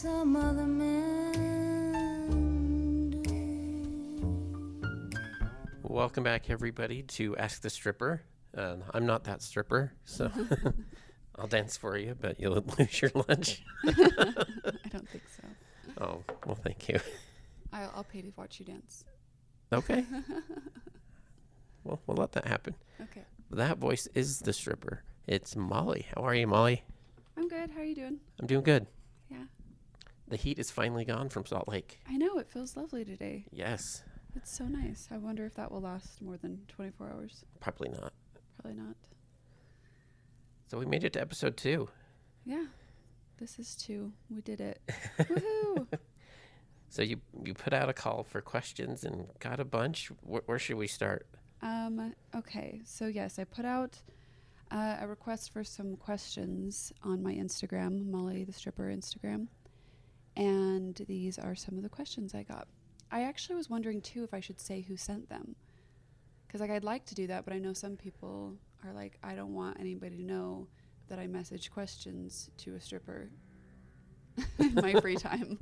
some other man do. Welcome back, everybody, to Ask the Stripper. I'm not that stripper, so I'll dance for you, but you'll lose your lunch. I don't think so. Oh, well, thank you. I'll pay to watch you dance. Okay. Well, we'll let that happen. Okay. That voice is the stripper. It's Molly. How are you, Molly? I'm good. How are you doing? I'm doing good. Yeah. The heat is finally gone from Salt Lake. I know. It feels lovely today. Yes. It's so nice. I wonder if that will last more than 24 hours. Probably not. Probably not. So we made it to episode 2. Yeah. This is 2. We did it. Woohoo! So you put out a call for questions and got a bunch. Where should we start? Okay. So yes, I put out a request for some questions on my Instagram, Molly the Stripper Instagram. And these are some of the questions I got. I actually was wondering too if I should say who sent them. Because I'd like to do that, but I know some people are like, I don't want anybody to know that I message questions to a stripper in my free time.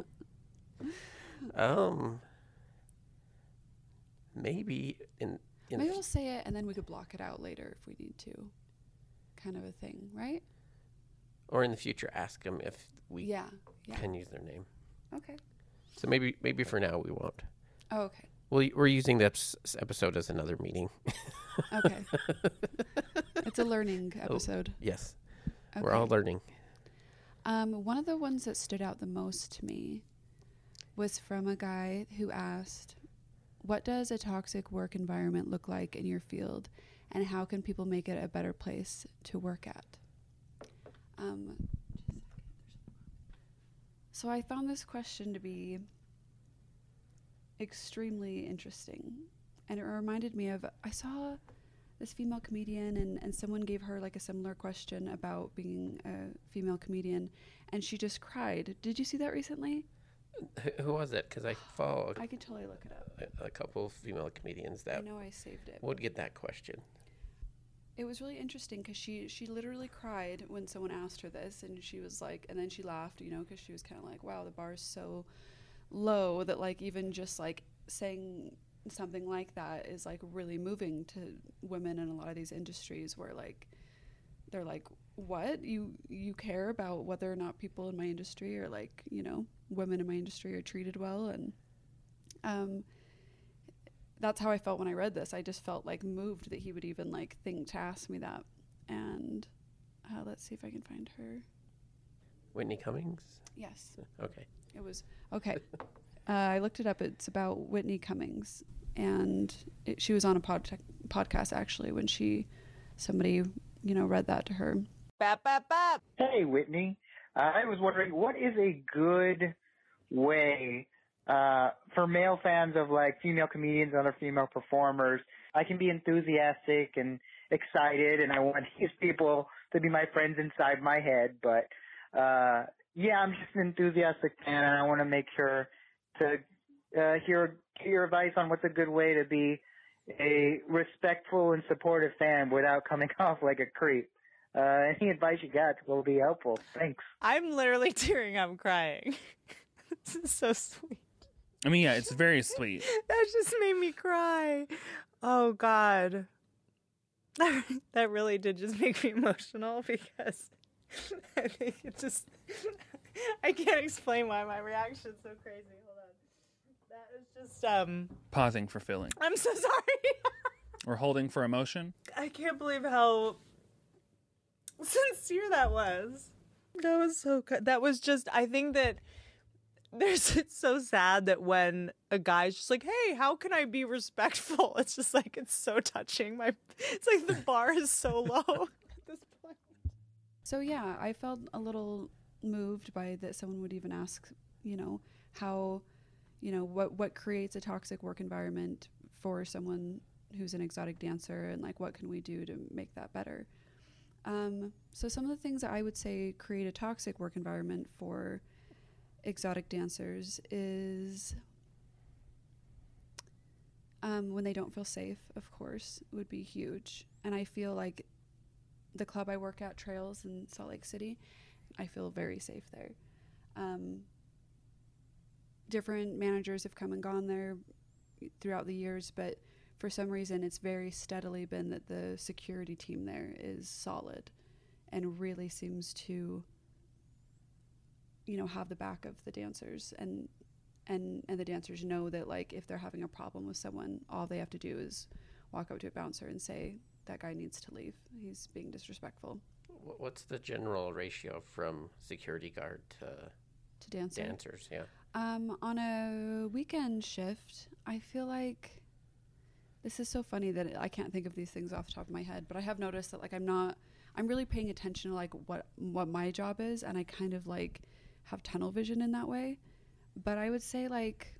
Maybe Maybe we'll say it and then we could block it out later if we need to. Kind of a thing, right? or in the future ask them if we Yeah. can use their name. Okay. So maybe for now we won't. Oh, okay. We're using this episode as another meeting. Okay. It's a learning episode. Yes. Okay. We're all learning. One of the ones that stood out the most to me was from a guy who asked, what does a toxic work environment look like in your field, and how can people make it a better place to work at? So I found this question to be extremely interesting, and it reminded me of, I saw this female comedian and someone gave her like a similar question about being a female comedian, and she just cried. Did you see that recently? Who was it? Because I follow I could totally look it up. a couple of female comedians I that know I saved it. would get that question. It was really interesting because she literally cried when someone asked her this, and she was like, and then she laughed, you know, because she was kind of like, wow, the bar is so low that like even just like saying something like that is like really moving to women in a lot of these industries where like they're like, what, you care about whether or not people in my industry or like, you know, women in my industry are treated well. And that's how I felt when I read this. I just felt like moved that he would even like think to ask me that. And let's see if I can find her. Whitney Cummings? Yes, Okay. it was okay. I looked it up. It's about Whitney Cummings, and she was on a podcast actually when somebody read that to her. Bap, bap, bap. Hey, Whitney. I was wondering, what is a good way for male fans of like female comedians and other female performers? I can be enthusiastic and excited, and I want these people to be my friends inside my head. But yeah, I'm just an enthusiastic fan, and I want to make sure to hear your advice on what's a good way to be a respectful and supportive fan without coming off like a creep. Any advice you got will be helpful. Thanks. I'm literally tearing up crying. This is so sweet. I mean, yeah, it's very sweet. That just made me cry. Oh, God. That really did just make me emotional because I think it just... I can't explain why my reaction's so crazy. Hold on. That is just... Pausing for feeling. I'm so sorry. Or holding for emotion. I can't believe how sincere that was. That was so good. That was just, I think that it's so sad that when a guy's just like, hey, how can I be respectful? It's just like, it's so touching. It's like the bar is so low at this point. So yeah, I felt a little moved by that someone would even ask, how, what creates a toxic work environment for someone who's an exotic dancer, and like what can we do to make that better. So some of the things that I would say create a toxic work environment for exotic dancers is when they don't feel safe, of course, would be huge. And I feel like the club I work at, Trails in Salt Lake City, I feel very safe there. different managers have come and gone there throughout the years, but for some reason it's very steadily been that the security team there is solid and really seems to, you know, have the back of the dancers, and the dancers know that, like, if they're having a problem with someone, all they have to do is walk up to a bouncer and say, that guy needs to leave, he's being disrespectful. What's the general ratio from security guard to dancer? dancers? Yeah. On a weekend shift, I feel like, this is so funny that I can't think of these things off the top of my head, but I have noticed that, like, I'm really paying attention to, like, what my job is, and I kind of, like, have tunnel vision in that way. But I would say, like,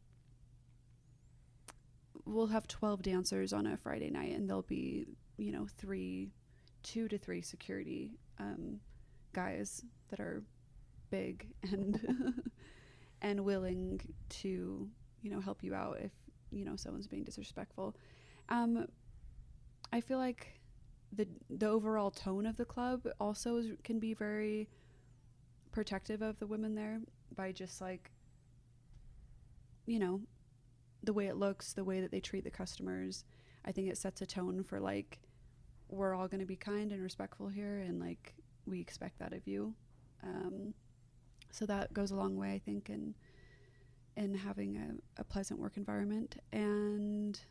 we'll have 12 dancers on a Friday night, and there'll be, you know, 2 to 3 security guys that are big and and willing to, you know, help you out if, you know, someone's being disrespectful. I feel like the overall tone of the club also can be very protective of the women there, by just, like, you know, the way it looks, the way that they treat the customers. I think it sets a tone for, like, we're all going to be kind and respectful here, and, like, we expect that of you. So that goes a long way, I think, in having a pleasant work environment. And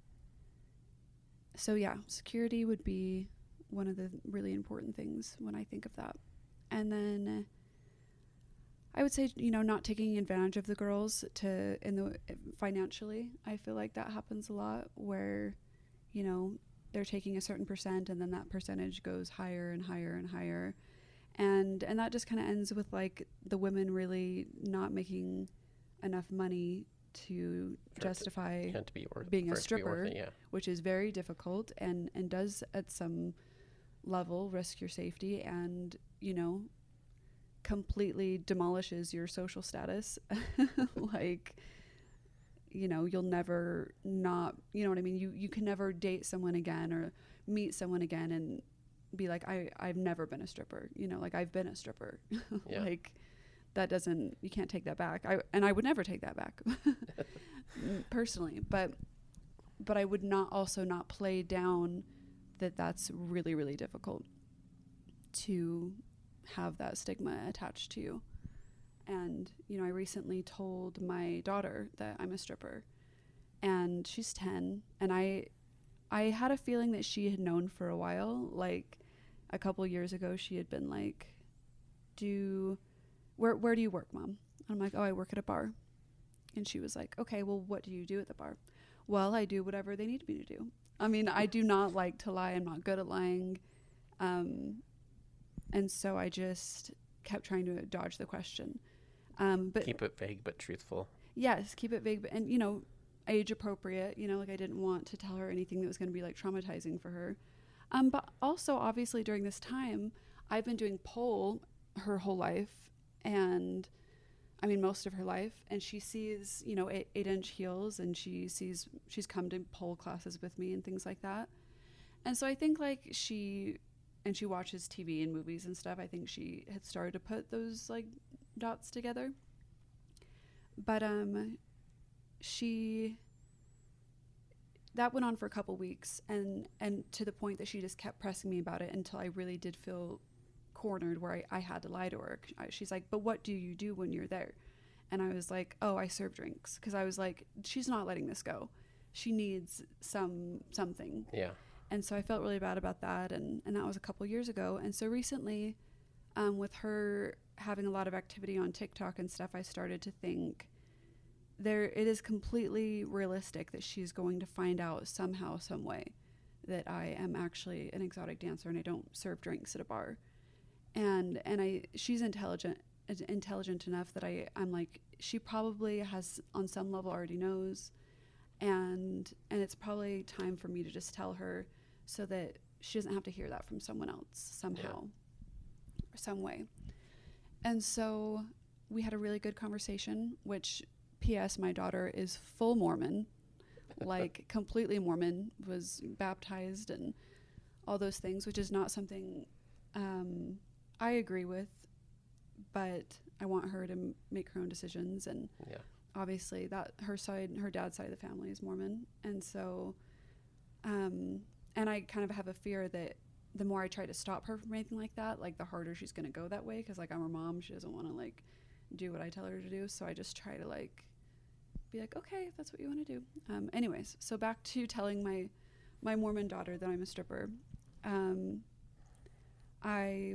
so, yeah, security would be one of the really important things when I think of that. And then I would say, you know, not taking advantage of the girls financially. I feel like that happens a lot, where, you know, they're taking a certain percent, and then that percentage goes higher and higher and higher. And that just kind of ends with, like, the women really not making enough money to justify to be worth, being a for it to be worth stripper, it, yeah. which is very difficult and does at some level risk your safety, and, you know, completely demolishes your social status. Like, you know, you'll never not, you know what I mean? You can never date someone again or meet someone again and be like, I've never been a stripper, you know, like, I've been a stripper. Yeah. Like, that doesn't, you can't take that back. I would never take that back personally, but I would not play down that that's really, really difficult to have that stigma attached to you. And, you know, I recently told my daughter that I'm a stripper, and she's 10, and I had a feeling that she had known for a while. Like, a couple years ago, she had been like, where do you work, Mom? And I'm like, oh, I work at a bar. And she was like, okay, well, what do you do at the bar? Well, I do whatever they need me to do. I mean, I do not like to lie. I'm not good at lying. And so I just kept trying to dodge the question. But Keep it vague but truthful. yes, keep it vague, and, you know, age appropriate, you know, like, I didn't want to tell her anything that was going to be, like, traumatizing for her. But also, obviously, during this time, I've been doing pole her whole life, and I mean, most of her life, and she sees, you know, 8-inch heels, and she's come to pole classes with me and things like that. And so I think, like, she watches TV and movies and stuff. I think she had started to put those, like, dots together. But that went on for a couple weeks, and to the point that she just kept pressing me about it until I really did feel cornered, where I had to lie to her. She's like, but what do you do when you're there? And I was like, oh, I serve drinks, because I was like, she's not letting this go. She needs something. Yeah. And so I felt really bad about that, and that was a couple years ago. And so recently, with her having a lot of activity on TikTok and stuff, I started to think it is completely realistic that she's going to find out somehow, some way, that I am actually an exotic dancer and I don't serve drinks at a bar. And she's intelligent enough that I'm like, she probably has on some level already knows, and it's probably time for me to just tell her, so that she doesn't have to hear that from someone else somehow, or some way. And so we had a really good conversation, which, P.S., my daughter is full Mormon, like completely Mormon, was baptized and all those things, which is not something I agree with, but I want her to make her own decisions. And Yeah. obviously that her dad's side of the family is Mormon. And so, and I kind of have a fear that the more I try to stop her from anything like that, like the harder she's going to go that way. Cause like I'm her mom. She doesn't want to like do what I tell her to do. So I just try to like be like, okay, if that's what you want to do. Anyways, so back to telling my Mormon daughter that I'm a stripper. I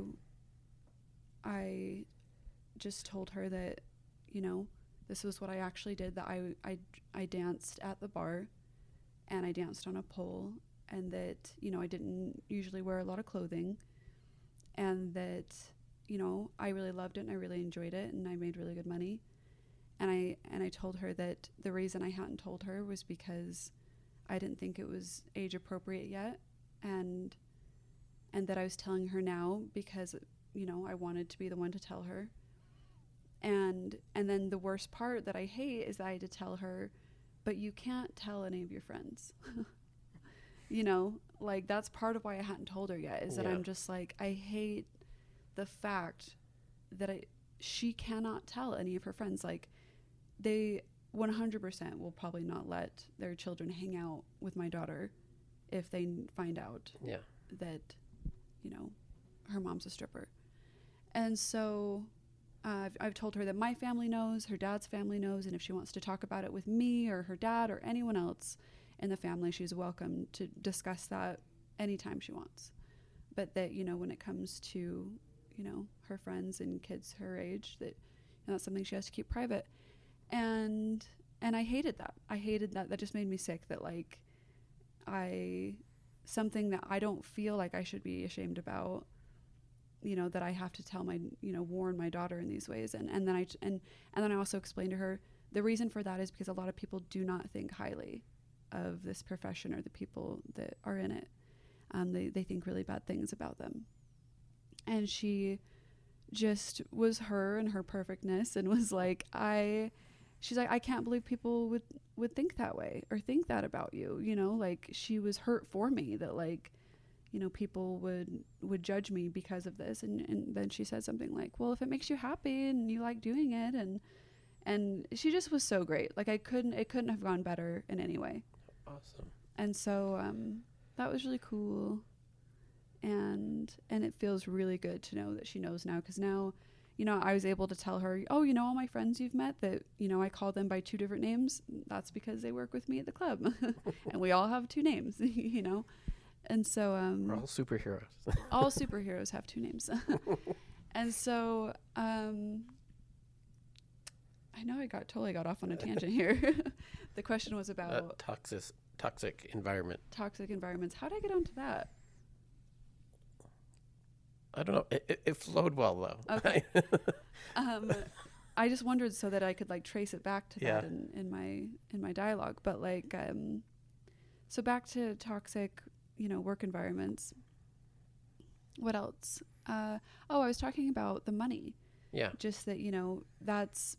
just told her that, you know, this was what I actually did, that I danced at the bar and I danced on a pole, and that, you know, I didn't usually wear a lot of clothing, and that, you know, I really loved it and I really enjoyed it and I made really good money. And I told her that the reason I hadn't told her was because I didn't think it was age appropriate yet, and that I was telling her now because, you know, I wanted to be the one to tell her. And then the worst part that I hate is that I had to tell her, but you can't tell any of your friends. You know, like that's part of why I hadn't told her yet, is that I'm just like, I hate the fact that she cannot tell any of her friends. Like, they 100% will probably not let their children hang out with my daughter if they find out that, you know, her mom's a stripper. And so I've told her that my family knows, her dad's family knows, and if she wants to talk about it with me or her dad or anyone else in the family, she's welcome to discuss that anytime she wants. But that, you know, when it comes to, you know, her friends and kids her age, that, you know, that's something she has to keep private. And I hated that. That just made me sick, that like something that I don't feel like I should be ashamed about, you know, that I have to tell my, you know, warn my daughter in these ways. And then I also explained to her the reason for that is because a lot of people do not think highly of this profession or the people that are in it. They think really bad things about them. And she just was her and her perfectness and was like, she's like, I can't believe people would think that way or think that about you. You know, like she was hurt for me that like, you know, people would judge me because of this. And then she said something like, well, if it makes you happy and you like doing it. And she just was so great. Like it couldn't have gone better in any way. Awesome. And so, that was really cool. And it feels really good to know that she knows now. 'Cause now, you know, I was able to tell her, oh, you know, all my friends you've met that, you know, I call them by 2 different names. That's because they work with me at the club and we all have 2 names, you know? And so, We're all superheroes. all superheroes have 2 names. And so, I know I totally got off on a tangent here. The question was about toxic environment. toxic environments. How did I get onto that? I don't know. It flowed well though. Okay. I just wondered so that I could like trace it back to that in my dialogue. But like, so back to toxic, you know, work environments. What else? I was talking about the money. Yeah. Just that, you know, that's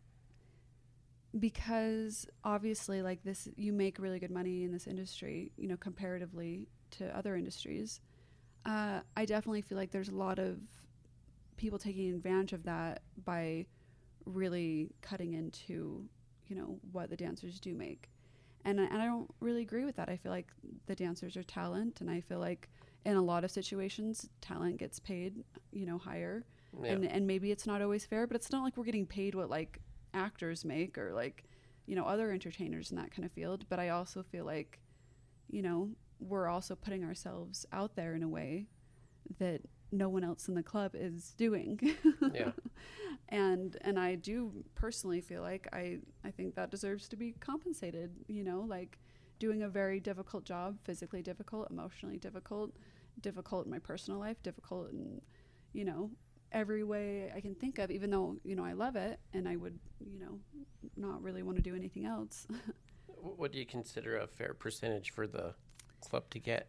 because obviously like this, you make really good money in this industry, you know, comparatively to other industries. I definitely feel like there's a lot of people taking advantage of that by really cutting into, you know, what the dancers do make. And I don't really agree with that. I feel like the dancers are talent, and I feel like in a lot of situations, talent gets paid, you know, higher. Yeah. And maybe it's not always fair, but it's not like we're getting paid what like actors make or like, you know, other entertainers in that kind of field. But I also feel like, you know, we're also putting ourselves out there in a way that no one else in the club is doing. Yeah. And I do personally feel like I think that deserves to be compensated, you know, like doing a very difficult job, physically difficult, emotionally difficult in my personal life, difficult in, you know, every way I can think of, even though, you know, I love it and I would, you know, not really want to do anything else. What do you consider a fair percentage for the club to get?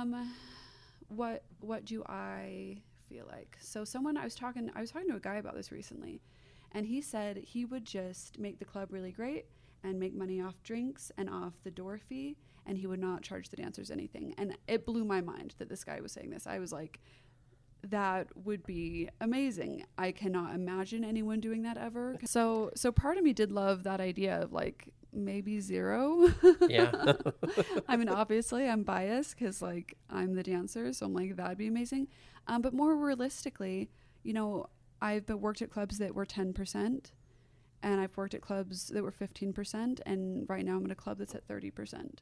What do I feel like? So I was talking to a guy about this recently, and he said he would just make the club really great and make money off drinks and off the door fee, and he would not charge the dancers anything. And it blew my mind that this guy was saying this. I was like, that would be amazing. I cannot imagine anyone doing that ever. So part of me did love that idea of like maybe 0. Yeah. I mean, obviously I'm biased because like I'm the dancer, so I'm like, that'd be amazing. But more realistically, you know, I've worked at clubs that were 10%, and I've worked at clubs that were 15%, and right now I'm at a club that's at 30%.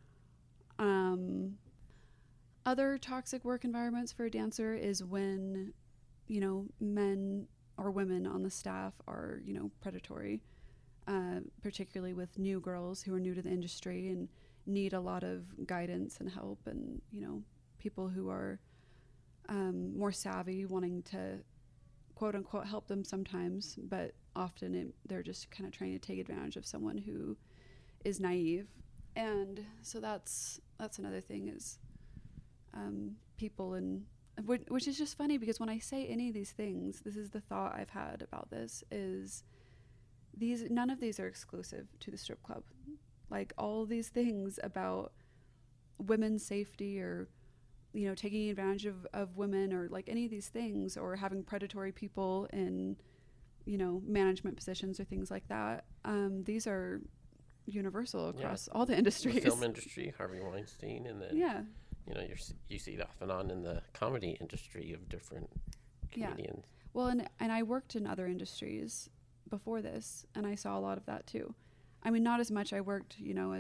Other toxic work environments for a dancer is when, you know, men or women on the staff are, you know, predatory, particularly with new girls who are new to the industry and need a lot of guidance and help, and, you know, people who are more savvy, wanting to quote unquote help them sometimes, but often they're just kind of trying to take advantage of someone who is naive. And so that's another thing is people, and which is just funny because when I say any of these things, this is the thought I've had about this, is none of these are exclusive to the strip club. Like all these things about women's safety, or, you know, taking advantage of women, or like any of these things, or having predatory people in, you know, management positions or things like that, these are universal across all the industries. The film industry, Harvey Weinstein, and then you know, you see it off and on in the comedy industry of different comedians. Well, and I worked in other industries before this, and I saw a lot of that too. I mean, not as much. I worked, you know,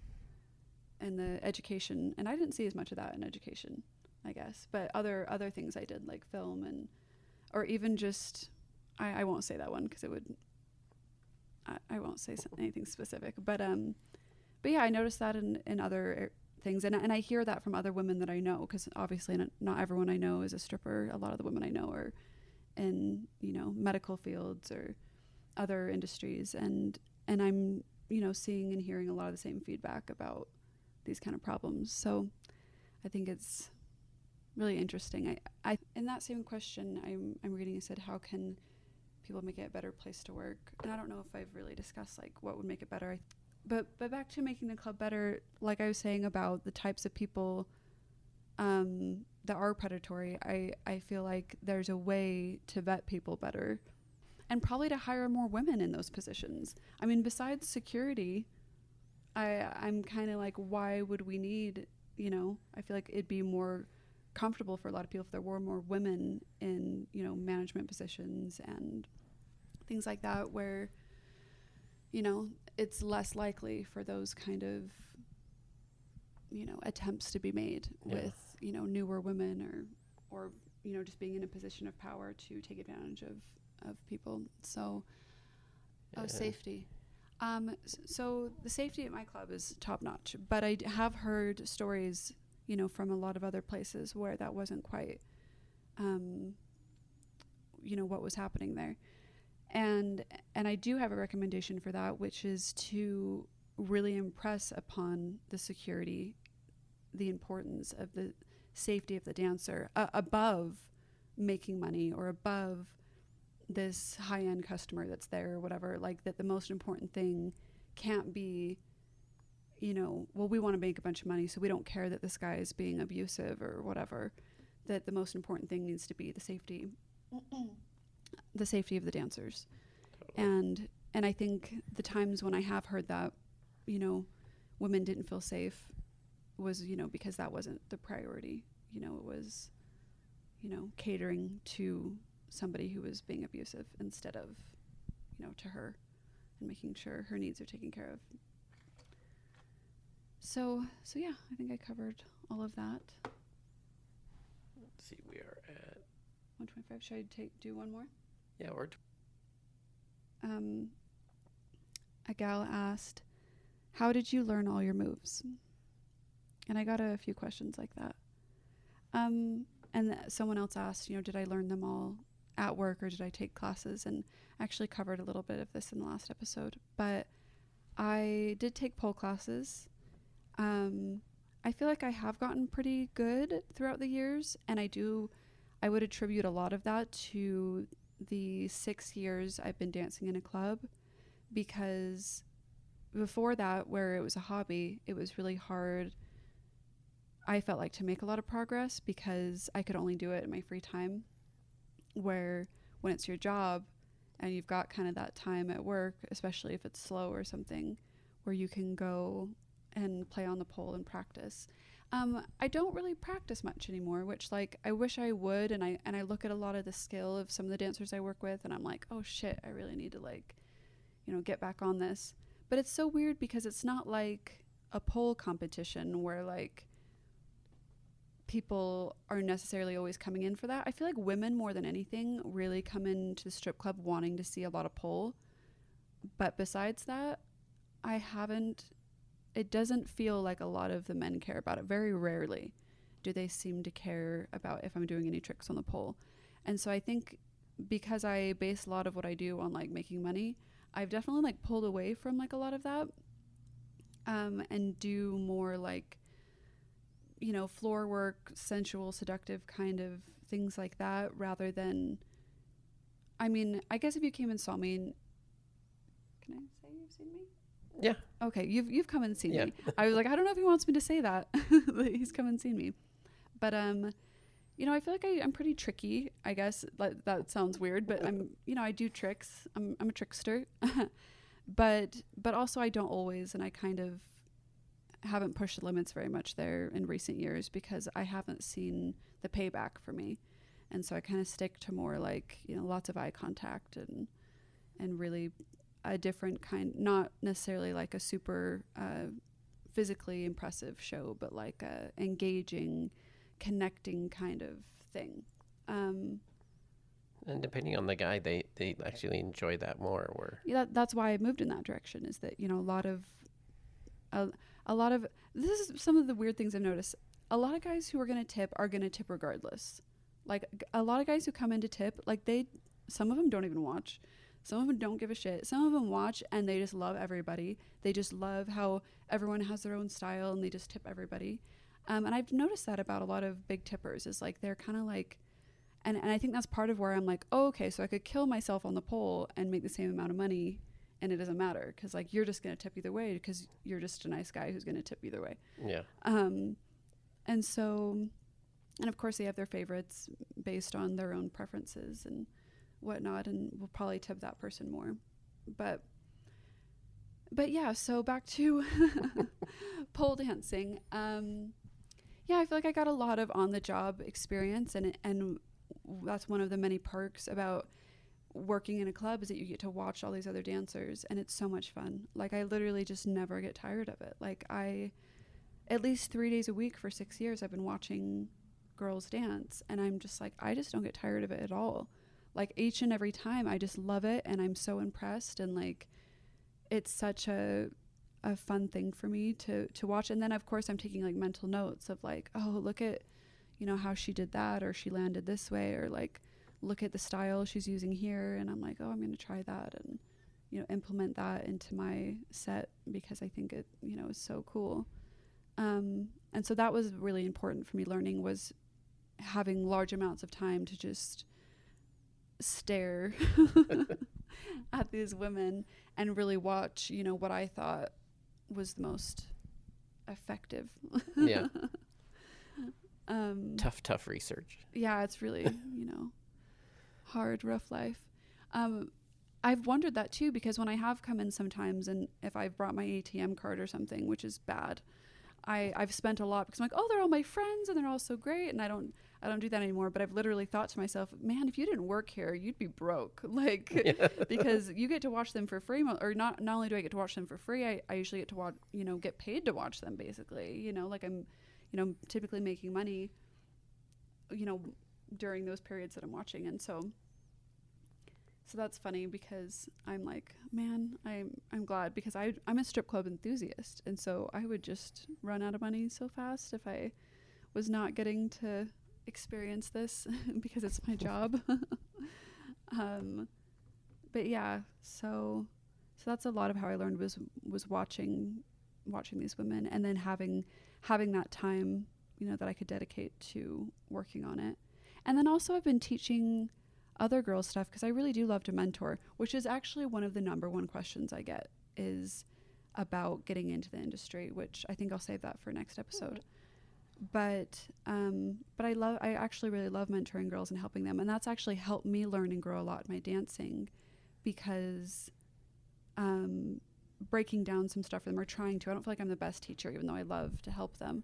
in the education, and I didn't see as much of that in education, I guess. But other things I did, like film, or even just, I won't say that one because it would, I won't say anything specific. But yeah, I noticed that in other things, and I hear that from other women that I know, because obviously not everyone I know is a stripper. A lot of the women I know are in, you know, medical fields or other industries, and I'm, you know, seeing and hearing a lot of the same feedback about these kind of problems. So I think it's really interesting. I in that same question I'm reading, it said, how can people make it a better place to work? And I don't know if I've really discussed like what would make it better. But back to making the club better, like I was saying about the types of people that are predatory, I feel like there's a way to vet people better, and probably to hire more women in those positions. I mean, besides security, I'm kind of like, why would we need, you know, I feel like it'd be more comfortable for a lot of people if there were more women in, you know, management positions and things like that, where, you know, it's less likely for those kind of, you know, attempts to be made with, you know, newer women or, you know, just being in a position of power to take advantage of people. So, safety. So the safety at my club is top notch, but I have heard stories, you know, from a lot of other places where that wasn't quite, you know, what was happening there. And I do have a recommendation for that, which is to really impress upon the security the importance of the safety of the dancer above making money, or above this high-end customer that's there, or whatever. Like, that the most important thing can't be, you know, well, we want to make a bunch of money, so we don't care that this guy is being abusive or whatever. That the most important thing needs to be the safety of the dancers. And I think the times when I have heard that, you know, women didn't feel safe was, you know, because that wasn't the priority. You know, it was, you know, catering to somebody who was being abusive instead of, you know, to her, and making sure her needs are taken care of. So yeah, I think I covered all of that. Let's see, we are at 125. Should I do one more? Yeah, we're a gal asked, how did you learn all your moves? And I got a few questions like that. Someone else asked, you know, did I learn them all at work, or did I take classes? And I actually covered a little bit of this in the last episode, but I did take pole classes. I feel like I have gotten pretty good throughout the years, and I would attribute a lot of that to the 6 years I've been dancing in a club, because before that, where it was a hobby, it was really hard. I felt like to make a lot of progress because I could only do it in my free time, where when it's your job and you've got kind of that time at work, especially if it's slow or something, where you can go and play on the pole and practice. I don't really practice much anymore, which like I wish I would, and I look at a lot of the skill of some of the dancers I work with and I'm like, oh shit, I really need to like, you know, get back on this. But it's so weird because it's not like a pole competition where like people are necessarily always coming in for that. I feel like women more than anything really come into the strip club wanting to see a lot of pole. But besides that, it doesn't feel like a lot of the men care about it. Very rarely do they seem to care about if I'm doing any tricks on the pole. And so I think because I base a lot of what I do on like making money, I've definitely like pulled away from like a lot of that, and do more like, you know, floor work, sensual, seductive kind of things like that, rather than, I mean, I guess if you came and saw me, can I say you've seen me? Yeah. Okay, you've come and seen Yeah. me. I was like, I don't know if he wants me to say that. He's come and seen me. But you know, I feel like I'm pretty tricky, I guess. Like, that sounds weird, but you know, I do tricks. I'm a trickster. but also I don't always, and I kind of haven't pushed the limits very much there in recent years because I haven't seen the payback for me. And so I kind of stick to more like, you know, lots of eye contact and really a different kind, not necessarily like a super physically impressive show, but like a engaging, connecting kind of thing. And depending on the guy, they actually enjoy that more. Where Yeah, that's why I moved in that direction, is that, you know, a lot of this is some of the weird things I've noticed. A lot of guys who are going to tip regardless. Like a lot of guys who come in to tip, like some of them don't even watch. Some of them don't give a shit. Some of them watch and they just love everybody. They just love how everyone has their own style and they just tip everybody. And I've noticed that about a lot of big tippers, is like they're kind of like, and I think that's part of where I'm like, oh, okay, so I could kill myself on the pole and make the same amount of money and it doesn't matter because like you're just going to tip either way because you're just a nice guy who's going to tip either way. yeah, And so, and of course they have their favorites based on their own preferences and whatnot, and we'll probably tip that person more. But yeah, so back to pole dancing. Yeah, I feel like I got a lot of on-the-job experience, and that's one of the many perks about working in a club, is that you get to watch all these other dancers, and it's so much fun. Like, I literally just never get tired of it. Like, at least 3 days a week for 6 years, I've been watching girls dance, and I'm just like, I just don't get tired of it at all. Like, each and every time, I just love it, and I'm so impressed, and like, it's such a fun thing for me to watch. And then of course I'm taking like mental notes of like, oh, look at, you know, how she did that, or she landed this way, or like, look at the style she's using here, and I'm like, oh, I'm going to try that and, you know, implement that into my set because I think it, you know, is so cool. And so that was really important for me learning, was having large amounts of time to just stare at these women and really watch, you know, what I thought was the most effective. yeah. Tough research. Yeah, it's really, you know, hard, rough life. I've wondered that too, because when I have come in sometimes, and if I've brought my ATM card or something, which is bad, I've spent a lot because I'm like, oh, they're all my friends and they're all so great, and I don't do that anymore. But I've literally thought to myself, man, if you didn't work here, you'd be broke. Like, yeah. Because you get to watch them for free, or not only do I get to watch them for free, I usually get to watch, you know, get paid to watch them, basically. You know, like I'm, you know, typically making money, you know, during those periods that I'm watching. And so that's funny, because I'm like, man, I'm glad, because I'm a strip club enthusiast, and so I would just run out of money so fast if I was not getting to experience this because it's my job. But yeah, so that's a lot of how I learned, was watching these women, and then having that time, you know, that I could dedicate to working on it. And then also I've been teaching other girls stuff, because I really do love to mentor, which is actually one of the number one questions I get, is about getting into the industry, which I think I'll save that for next episode. But I actually really love mentoring girls and helping them, and that's actually helped me learn and grow a lot in my dancing, because breaking down some stuff for them, or trying to. I don't feel like I'm the best teacher, even though I love to help them.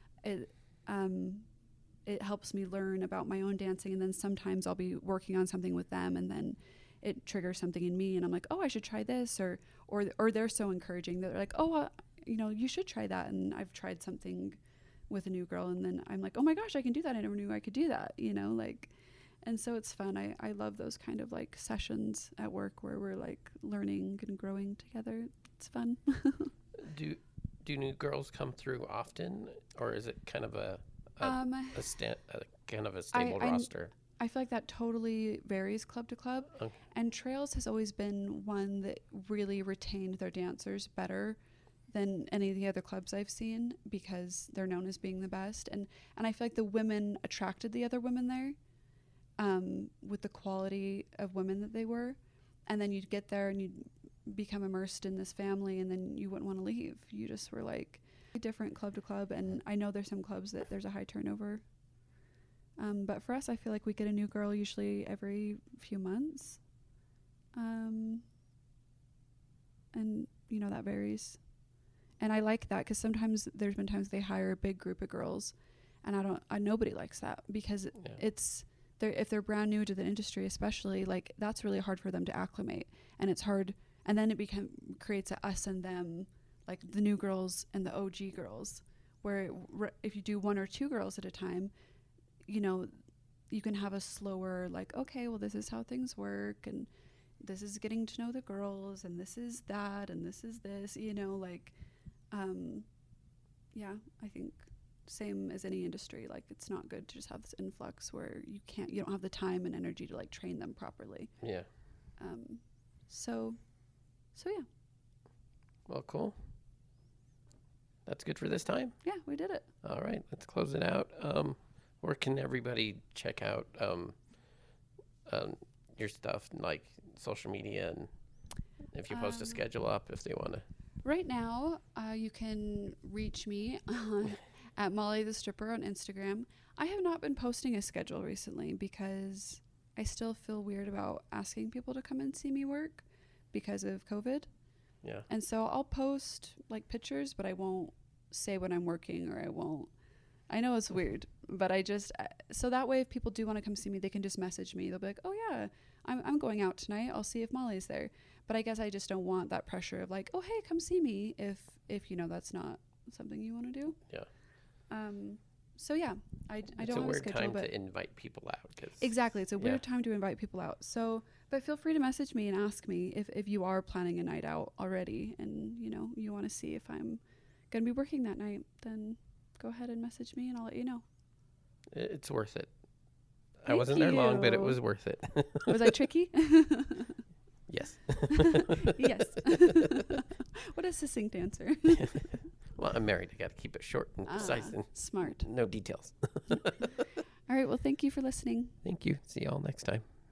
It helps me learn about my own dancing, and then sometimes I'll be working on something with them, and then it triggers something in me, and I'm like, oh, I should try this, or they're so encouraging that they're like, oh, you should try that, and I've tried something with a new girl, and then I'm like, oh my gosh, I can do that. I never knew I could do that, and so it's fun. I love those kind of like sessions at work where we're like learning and growing together. It's fun. Do new girls come through often, or is it kind of a kind of a stable roster? I feel like that totally varies club to club. Okay. And Trails has always been one that really retained their dancers better than any of the other clubs I've seen, because they're known as being the best. And I feel like the women attracted the other women there, with the quality of women that they were. And then you'd get there and you'd become immersed in this family, and then you wouldn't want to leave. You just were like different club to club. And I know there's some clubs that there's a high turnover. But for us, I feel like we get a new girl usually every few months. And that varies. And I like that, because sometimes there's been times they hire a big group of girls, and nobody likes that, because if they're brand new to the industry, especially, like, that's really hard for them to acclimate, and it's hard. And then it creates a us and them, like the new girls and the OG girls, where if you do one or two girls at a time, you can have a slower, like, okay, well, this is how things work, and this is getting to know the girls, and this is that, and this is this, I think same as any industry, like, it's not good to just have this influx where you don't have the time and energy to like train them properly. Yeah. So yeah. Well, cool. That's good for this time. Yeah, we did it. All right, let's close it out. Where can everybody check out your stuff, like social media, and if you post a schedule up, if they want to? Right now, you can reach me at Molly the Stripper on Instagram. I have not been posting a schedule recently because I still feel weird about asking people to come and see me work because of COVID. Yeah. And so I'll post like pictures, but I won't say when I'm working, or I know it's weird, but so that way if people do want to come see me, they can just message me. They'll be like, oh yeah, I'm going out tonight. I'll see if Molly's there. But I guess I just don't want that pressure of like, oh, hey, come see me if that's not something you want to do. Yeah. So yeah, I don't have a schedule. It's a weird time but to invite people out. Exactly. It's a weird time to invite people out. So, but feel free to message me and ask me if you are planning a night out already, and you want to see if I'm going to be working that night, then go ahead and message me and I'll let you know. It's worth it. I Thank wasn't there long, but it you. was worth it. Was I tricky? Yes. Yes. What a succinct answer. Well, I'm married. I got to keep it short and precise and smart. no details. All right. Well, thank you for listening. Thank you. See y'all next time.